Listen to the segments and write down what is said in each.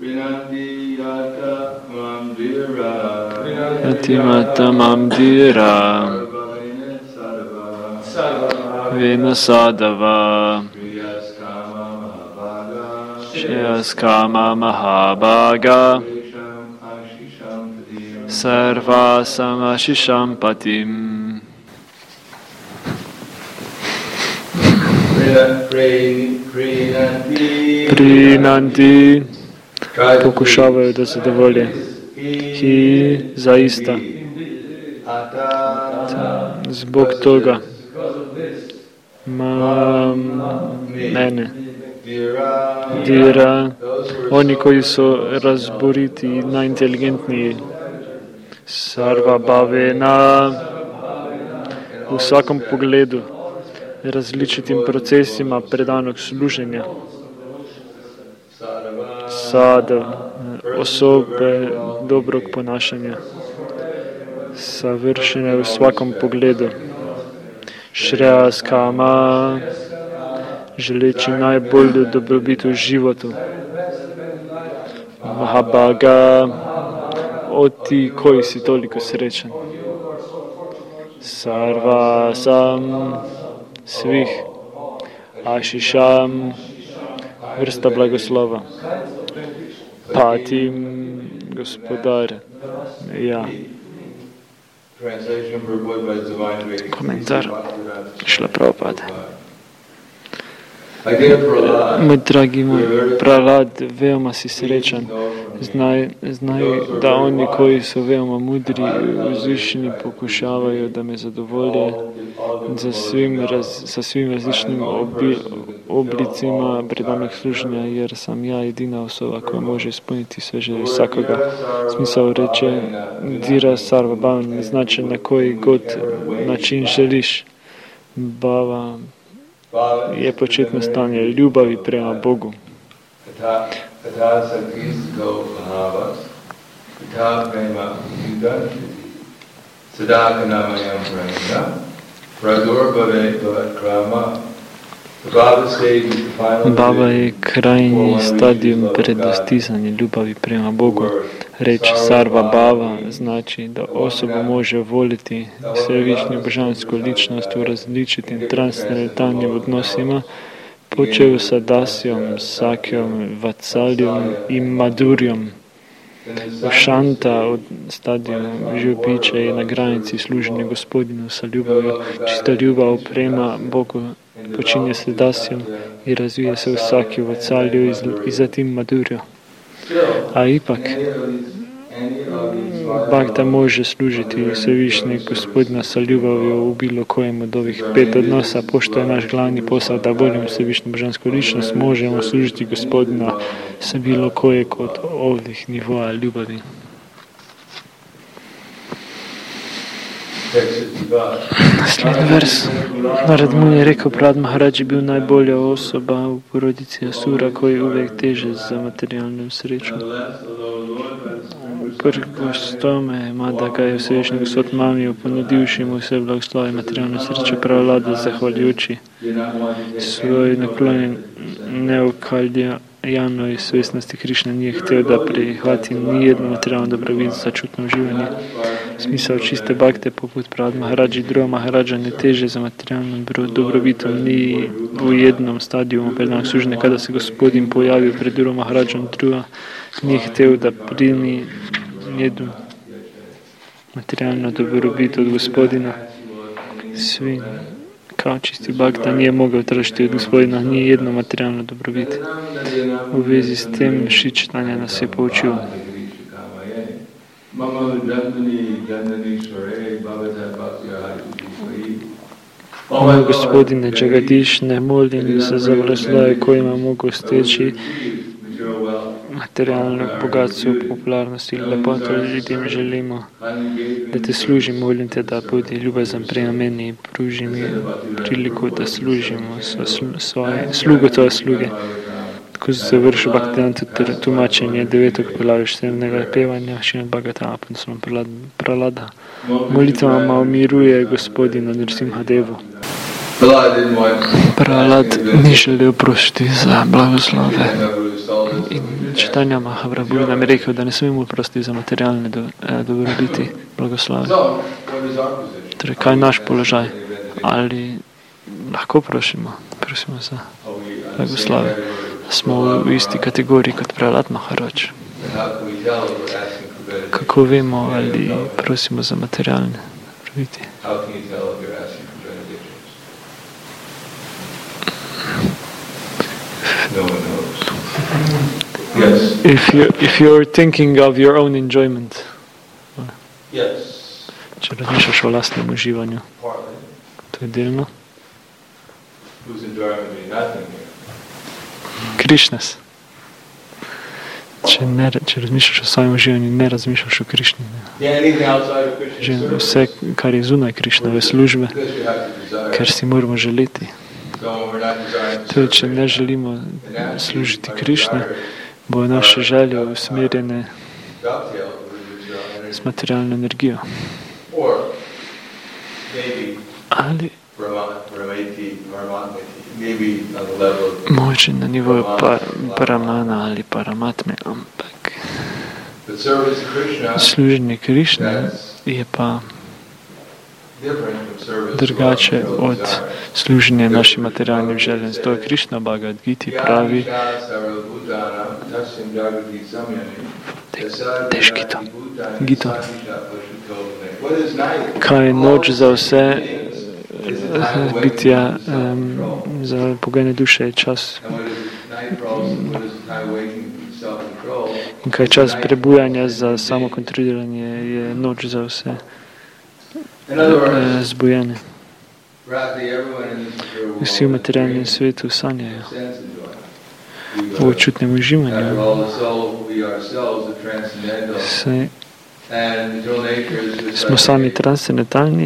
Atimata Mamdira Vena Sadava Shyaskama Mahabhaga Sarva Samashisham Patim. Prinanti pokušavajo da zadovolje. Ki zaista zbog toga mene dira oni koji su razboriti i najinteligentniji sarva bhavena u svakom pogledu različitim procesima predanog služenja sada osobe dobrog ponašanja savršene u svakom pogledu šrejaskama želeći najbolju dobrobit u životu Mahabhaga o ti koji si toliko srećan sarva sam svih ašišam vrsta blagoslova patim gospodare ja. Komentar Šrila Prabhupada. Moj dragi moj Prahlad, veoma si srećan. Znaju da oni koji su veoma mudri i uzvišeni pokušavaju da me zadovolje sa svim različnim oblicima predanog služenja, jer sam ja jedina osoba koja može ispuniti sve želje svakoga. Smisao reče Dira Sarva Bhavan znači na koji god način želiš. Bhava je početno stanje ljubavi prema Bogu. Bhava je krajnji stadijum pred dostizanjem ljubavi prema Bogu. Reč Sarva Bhava znači da osoba može voliti svevišnju božansku ličnost u različitim transcendentalnim odnosima, počeju sa Dasijom, Sakyom, Vatsaljom i Madurijom. Šanta od stadijuma živobića je na granici služenja Gospodinu sa ljubavlju. Čista ljubav prema Bogu počinje se Dasijom i razvije se u Sakyu, Vatsalju i zatim Madurju. A ipak, Bhakta može služiti svevišnjeg Gospodina sa ljubavlju u bilo kojem od ovih 5 odnosa, pošto je naš glavni posao da volimo svevišnju božansku ličnost, možemo služiti Gospodina sa bilo kojeg od ovih nivoa ljubavi. Slijedi vers. Narad Muni je rekao, Prahlad Maharaj je bio najbolja osoba u porodici Asura koji uvijek teže za materijalnu sreću. Prkoš tome, mada ga je svevišnji Gospod mamio, ponudivši mu sve blagoslova i materijalnu sreću, Prahlada zahvaljujući svoj naklonjen neokaljanoj svjesnosti Krišne nije htio da prihvati nijednu materijalnu dobrobit za čutno uživanje. Smisao čiste bakte poput Prahlad Maharaj i Dhruva Maharaja ne teže za materijalnom dobrobitom ni u jednom stadiju predanog služenja. Kada se Gospodin pojavio pred Dhruva Maharajom, Dhruva nije htio da primi jednu materijalnu dobrobit od Gospodina. Svi kao čisti bakta nije mogao tražiti od Gospodina ni jednu materijalnu dobrobit. U vezi s tem Šičitanja nas je poučio. Moj Gospodine Jagadish, ne molim se za blagoslove kojima mogu steći materijalnog bogatstva, popularnosti ili lepotu, ljudima želimo da te služim, molim te da budi ljubazan prema meni i pruži mi priliku da služimo svoje slugu tvoje sluge. Tako se završi Bhaktivedanta tumačenje 9. poglavlja 7. pevanja Šrimad Bhagavatam podnosnom Prahlada. Molitvama umiruje Gospodina Nrsimhadevu. Prahlad nije želio prositi za blagoslove In Chaitanya Mahaprabhu nam je rekel, da ne smemo prositi za materialne dobrobiti, blagoslove. Torej, kaj je naš položaj? Ali lahko prosimo za blagoslove? Smo v isti kategoriji kot Prahlad Maharaj. Kako vemo, ali prosimo za materialne dobrobiti? If you're thinking of your own enjoyment, če razmišljaš o lastnem uživanju, to je delno. Krišnas. Če razmišljaš o svojem uživanju, ne razmišljaš o Krišni. Vse, kar je zunaj Krišnove službe, ker si moramo želeti. Tudi, če ne želimo služiti Krišni, bo naše želje usmerjene s materialno energijo. Ali moče na nivoju paramana ali paramatme, ampak služenje Krišne je pa drugače od služenja našim materialnim željem. Zato Krišna Bhagavad Gita pravi, Gito, kaj je noč za vse bitja, za pogojne duše je čas. In kaj je čas prebujanja za samokontroliranje, je noč za vse zbujene. Vsi v materialnem svetu sanjajo v očutnem uživanju. Smo sami transcendentalni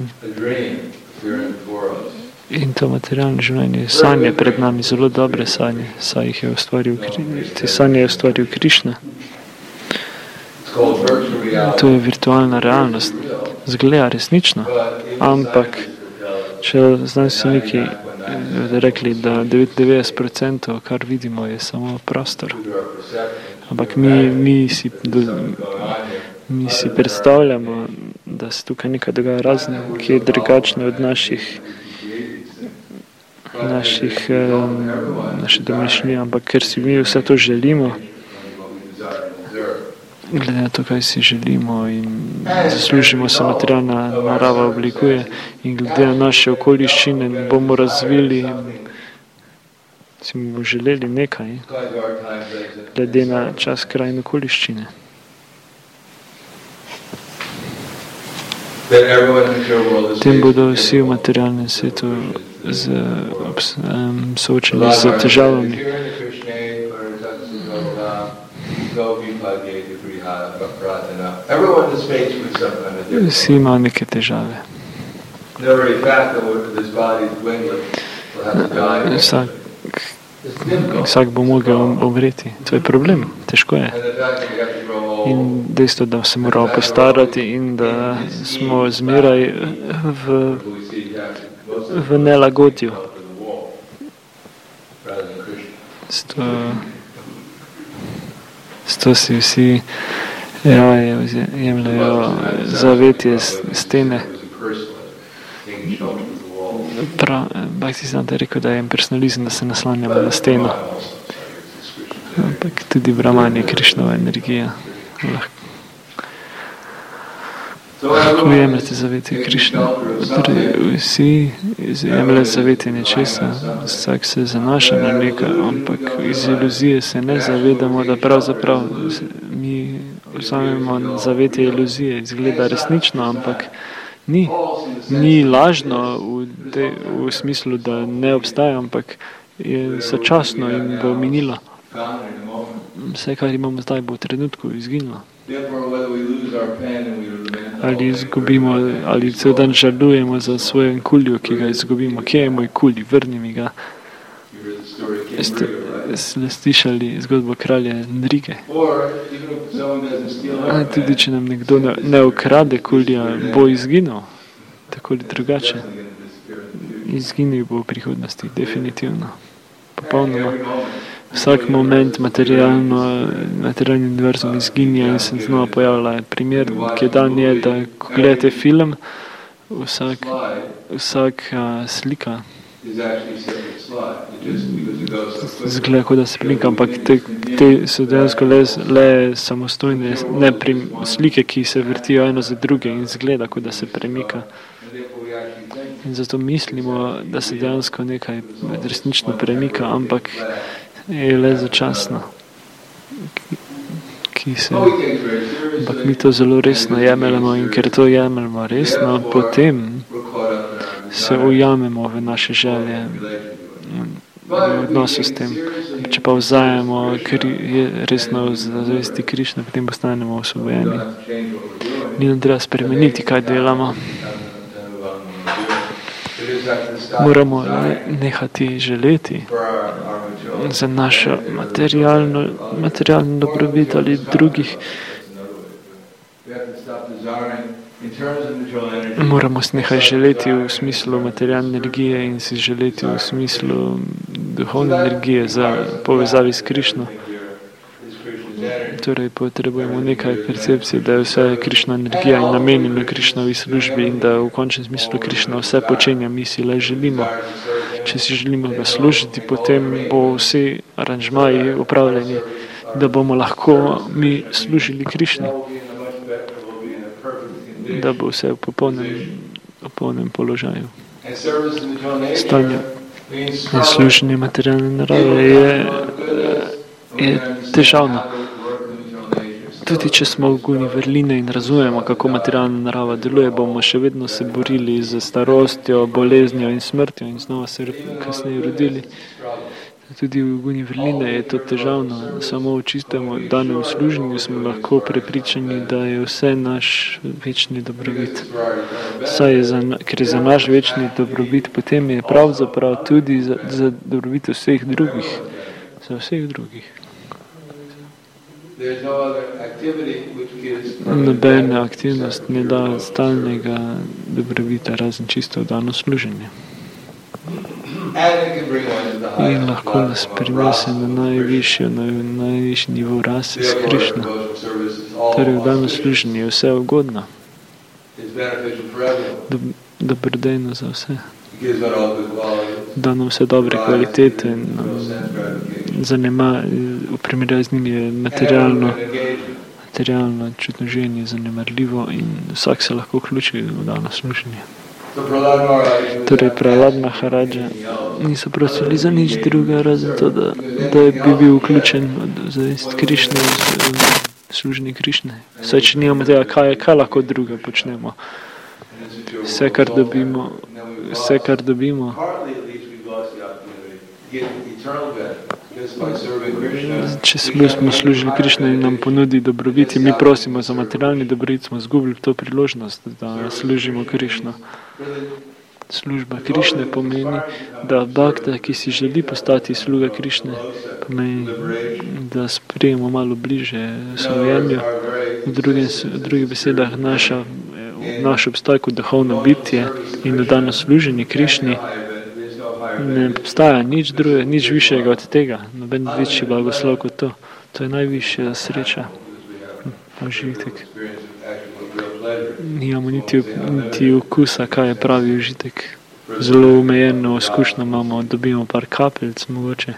in to materialno življenje sanje pred nami, zelo dobre sanje, saj jih je ustvaril, te sanje je ustvaril Krišna. To je virtualna realnost. Zgleda resnično, ampak če znanstveniki rekli, da 99%, kar vidimo, je samo prostor. Ampak mi si predstavljamo, da se tukaj nekaj dogaja razne, ki je drugačno od naše domišljije, ampak ker si mi vse to želimo, glede na to, kaj si želimo in zaslužimo, se materialna narava oblikuje in glede na naše okoliščine bomo razvili, si bomo želeli nekaj, glede na čas, kraj in okoliščine. Tem bodo vsi v materialnem svetu soočeni z težavami. Vsi imajo neke težave. Vsak bo mogel umreti. To je problem. Težko je. In dejstvo, da se moramo postarati in da smo zmeraj v nelagodju. Zato si vsi jemljajo zavetje stene. Bhaktisiddhanta je rekel, da je impersonalizem, da se naslanjamo na steno. Ampak tudi Brahman je Krišnova energija. Lahko jemljate zavetje Krišne. Vsi jemljajo zavetje nečesa, vsak se zanaša na nekaj, ampak iz iluzije se ne zavedamo, da pravzaprav mi vzamemo zavetje iluzije. Izgleda resnično, ampak ni lažno v smislu, da ne obstaja, ampak je začasno in bo minilo. Vse, kar imamo zdaj, bo v trenutku izginilo. Ali izgubimo, ali cel dan žalujemo za svojem kulju, ki ga izgubimo. Kje je moj kulj? Vrni mi ga. Ste slišali zgodbo kralja Ndrige? Tudi, če nam nekdo ne ukrade kulja, bo izginil. Tako ali drugače. Izginil bo v prihodnosti, definitivno. Popolnoma. vsak moment materialni univerzum izginja in se znova pojavlja. Primer, ki je dan, je, da ko gledate film, vsaka slika zgleda, kot da se premika, ampak te so dejansko le samostojne slike, ki se vrtijo eno za druge in zgleda, kot da se premika. In zato mislimo, da se dejansko nekaj resnično premika, ampak je le začasno. Ampak mi to zelo resno jemljemo in ker to jemljemo resno, potem se ujamemo v naše želje v odnosu s tem. Če pa vzajemo resno zavesti Krišne, potem postanemo osvobojeni. Ni nam treba spremeniti, kaj delamo. Moramo nehati želeti za našo materialno dobrobit ali drugih. Moramo se nehati želeti v smislu materialne energije in si želeti v smislu duhovne energije za povezavi s Krišno. Torej potrebujemo nekaj percepcije, da je vse Krišna energija in namenjeno Krišnovi službi in da v končnem smislu Krišna vse počenja, mi si le želimo. Če si želimo ga služiti, potem bo vsi aranžmaji upravljeni, da bomo lahko mi služili Krišni. Da bo vse v popolnem položaju. Stanje in služenje materialne narave je težavno. Tudi če smo v guni vrline in razumemo, kako materialna narava deluje, bomo še vedno se borili z starostjo, boleznjo in smrtjo in znova se kasneje rodili. Tudi v guni vrline je to težavno. Samo v čistem danem služenju smo lahko prepričani, da je vse naš večni dobrobit. Ker je za naš večni dobrobit, potem je pravzaprav tudi za dobrobit vseh drugih. Za vseh drugih. Nobena aktivnost ne da stalnega dobrobita, razen čisto dano služenje. In lahko nas prinese na najvišji nivo rase s Krišno. Torej v dano služenje je vse ugodno. Dobrodejno za vse. Da nam vse dobre kvalitete, v primerjavi z njim je materialno čutno življenje zanemarljivo in vsak se lahko vključi v dano služenje. Torej Prahlad Maharaja niso prosili za nič druga, razen to, da bi bil vključen v zavest Krišne, v služenje Krišne. Saj, če nimamo tega, kaj lahko druga počnemo. Vse, kar dobimo, če smo služili Krišne in nam ponudi dobrobit in mi prosimo za materialni dobrobit, smo izgubili to priložnost, da služimo Krišno. Služba Krišne pomeni, da bhakta, ki si želi postati sluga Krišne, pomeni, da sprejemo malo bliže osvojenju. V drugih besedah, naš obstoj kot duhovno bitje in dodano služenje Krišni ne obstaja nič višjega od tega, noben večji blagoslov kot to. To je najvišja sreča, užitek. Nimamo niti okusa, kaj je pravi užitek. Zelo omejeno izkušnjo imamo, dobimo par kapelc mogoče.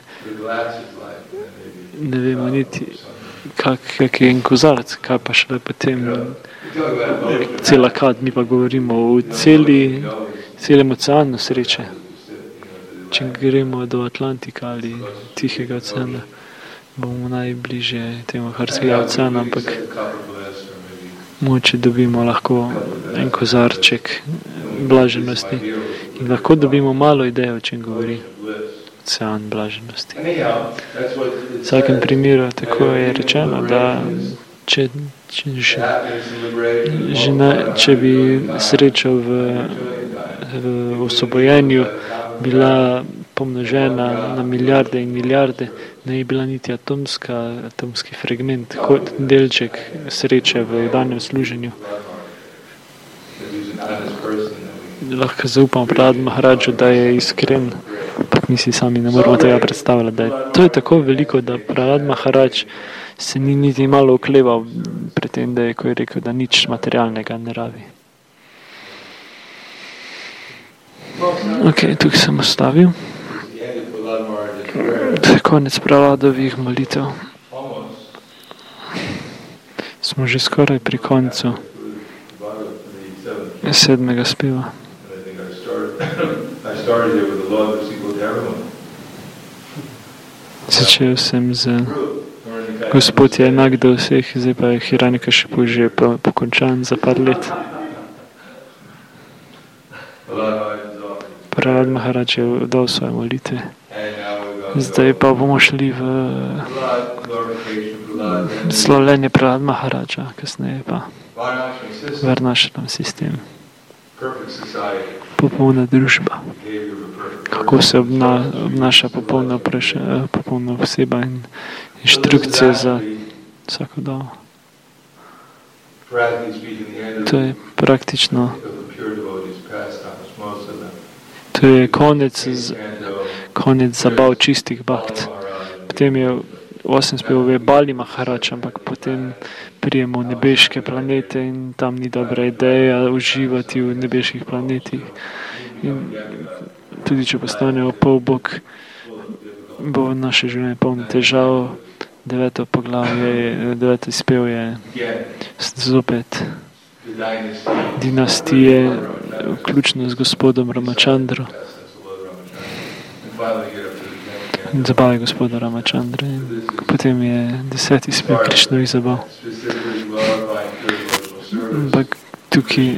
Ne vemo niti, kak je en kozarc, kaj pa šele potem cela kad, mi pa govorimo o celem oceanu sreče. Če gremo do Atlantika ali Tihega oceana, bomo najbližje temu Harskega oceana, ampak moče dobimo lahko en kozarček blaženosti in lahko dobimo malo idejo, o čem govori ocean blaženosti. V vsakem primeru tako je rečeno, da če bi sreča v osvobojenju bila pomnožena na milijarde in milijarde, ne je bila niti atomski fragment, kot delček sreče v danem služenju. Lahko zaupam Prahlad Maharaju, da je iskren, ampak mi si sami ne moramo tega predstavljati. To je tako veliko, da Prahlad Maharaj se ni niti malo okleval pri tem, ko je rekel, da nič materialnega ne rabi. Ok, tukaj sem ostavil. To je konec Prahladovih molitev. Smo že skoraj pri koncu 7. speva. Začel sem z Gospod je enak do vseh, zdaj pa je Hiranyakashipu že pokončan za par let. Prahlad Maharaj je dal svoje molitve. Zdaj pa bomo šli v slavljenje Prahlad Maharaja, kasneje pa Varnašram sistem. Popolna družba. Kako se obnaša popolna oseba in inštrukcije za vsako dobo. To je praktično. To je konec zabav čistih bhakt. Potem je 8 spevov je Bali Maharaj, ampak potem prijemo nebeške planete in tam ni dobra ideja uživati v nebeških planetih. In tudi če postanemo polbog, bo naše življenje polno težav. 9. poglavje, 9. spev je zopet dinastije, vključno z gospodom Ramachandro. Zabave gospoda Ramachandra. Potem je 10. spev Krišnovih zabav. Ampak tukaj,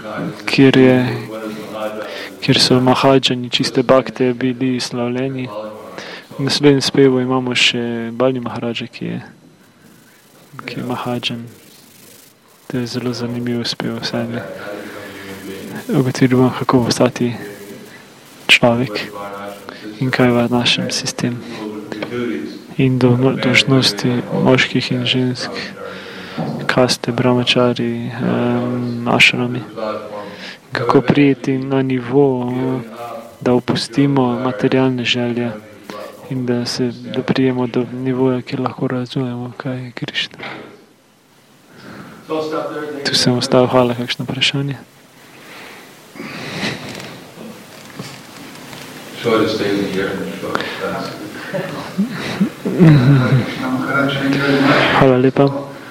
kjer so mahadžani, čiste bhakte bili slavljeni. V naslednjem spevu imamo še Bali Maharaja, ki je mahadžan. To je zelo zanimiv spev vsega. Ugotovimo, kako postati človek in kaj v našem sistemu. In dolžnosti moških in žensk, kaste, brahmačari, ašrami. Kako prijeti na nivo, da opustimo materialne želje in da prijemo do nivoja, kjer lahko razumemo, kaj je Krišna. Tu sem ostal, hvala, kakšno vprašanje. Hvala lepa.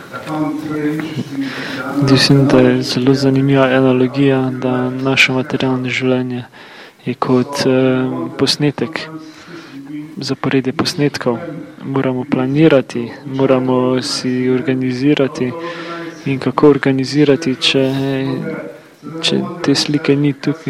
Mislim, da je zelo zanimiva analogija, da naše materialno življenje je kot posnetek, zaporedje posnetkov. Moramo planirati, moramo si organizirati in kako organizirati, če te slike ni tukaj.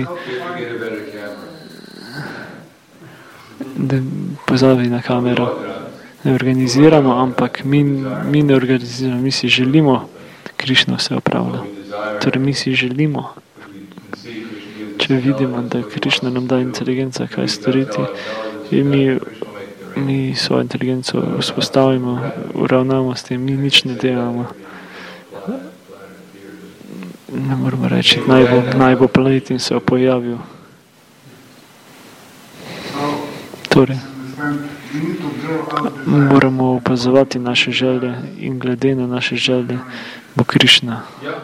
Da pozabi na kamero. Ne organiziramo, ampak mi ne organiziramo, mi si želimo, Krišna vse opravlja. Torej mi si želimo, če vidimo, da Krišna nam da inteligenca, kaj storiti, in mi svojo inteligenco vzpostavimo, uravnamo s tem, mi nič ne delamo. Ne moramo reči, naj bo planet in se pojavil. Torej, moramo opazovati naše želje in glede na naše želje bo Krišna.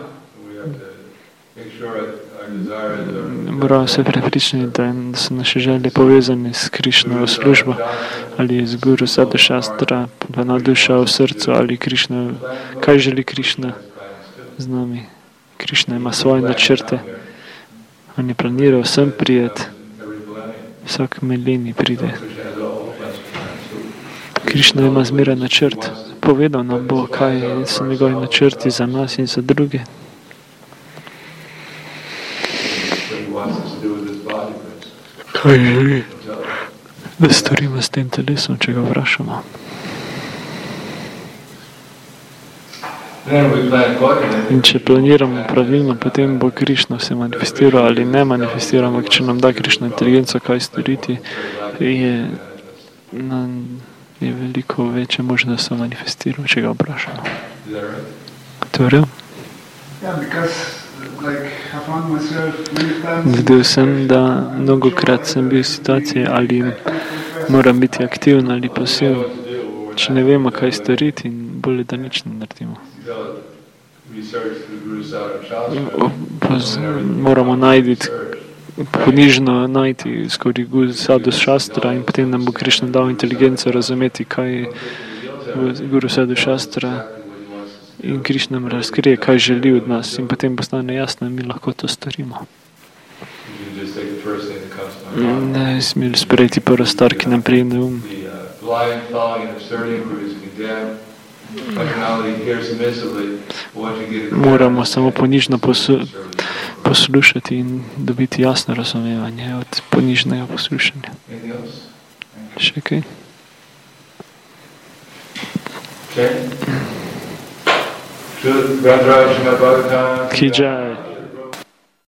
Moramo se prepričati, da so naše želje povezane s Krišnovo službo ali z Guru Sadhu Šastra, pa na duša v srcu ali Krišna. Kaj želi Krišna z nami? Krišna ima svoje načrte. On je planiral vsem prijeti. Vsak mileni pride. Krišna ima zmeraj načrt. Povedal nam bo, kaj so njegovi načrti za nas in za druge. Kaj želi, da storimo s tem telesom, če ga vprašamo? In če planiramo pravilno, potem bo Krišna se manifestiral ali ne manifestiral, ampak če nam da Krišna inteligenco, kaj storiti, je veliko večja možnost, da se manifestiral, če ga vprašamo. To je real? Videl sem, da mnogokrat sem bil v situaciji ali Moram biti aktiven ali pasiven. Če ne vemo, kaj storiti, in bolje, da nič ne naredimo. Moramo ponižno najti skozi Guru Sadhu Šastra in potem nam bo Krišna dal inteligenco razumeti, kaj je Guru Sadhu Šastra in Krišna nam razkrije, kaj želi od nas in potem postane jasno in mi lahko to storimo. Ne smeli sprejeti prvo stvar, ki nam pride na um. Moramo samo ponižno poslušati in dobiti jasno razumevanje od ponižnega poslušanja. Še kaj? Ki jai.